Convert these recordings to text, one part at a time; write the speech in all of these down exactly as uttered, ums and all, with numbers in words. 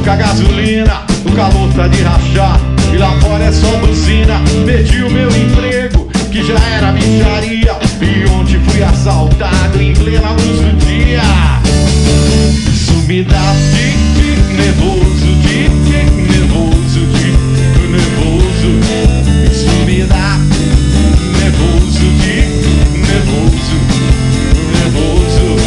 pouca gasolina, o calor tá de rachar, e lá fora é só buzina. Perdi o meu emprego, que já era mixaria, e ontem fui assaltado em plena luz do dia. Isso me dá tique nervoso, tique nervoso, tique nervoso. Isso me dá nervoso, tique nervoso, nervoso.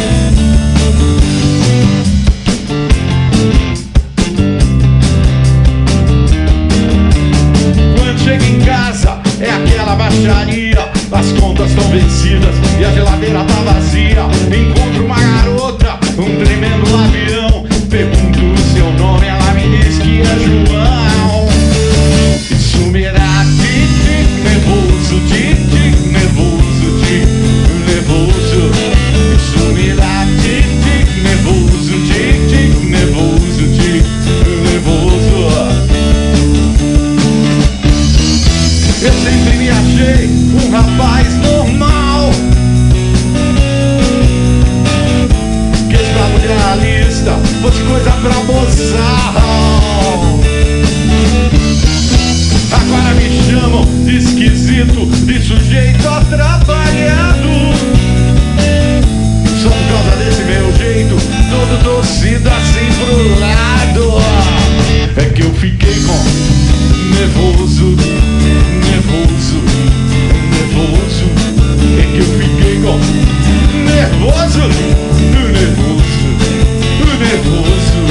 Quando chego em casa é aquela baixaria, as contas estão vencidas e a geladeira tá vazia. Encontro uma garota, um tremendo labião, pergunto o seu nome, ela me diz que é João. Isso me dá tique nervoso, tique nervoso, tique nervoso. Isso me dá tique nervoso, tique nervoso, tique nervoso. Eu sempre me achei um rapaz normal, que pra mulher lista fosse coisa pra mozar. Agora me chamam de esquisito, de sujeito atrapalhado, só por causa desse meu jeito, todo torcido assim pro lado. É que eu fiquei com nervoso, nervoso, nervoso. É que eu fiquei com nervoso, nervoso, nervoso.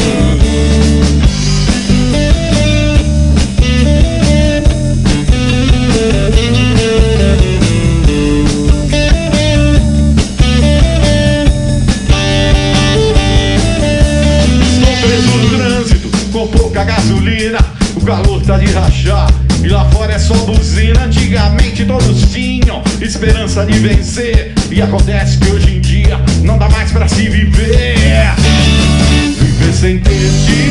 Estou preso no trânsito, com pouca gasolina, o calor tá de rachar, e lá fora é só buzina. Antigamente todos tinham esperança de vencer, e acontece que hoje em dia não dá mais pra se viver. Viver sem ter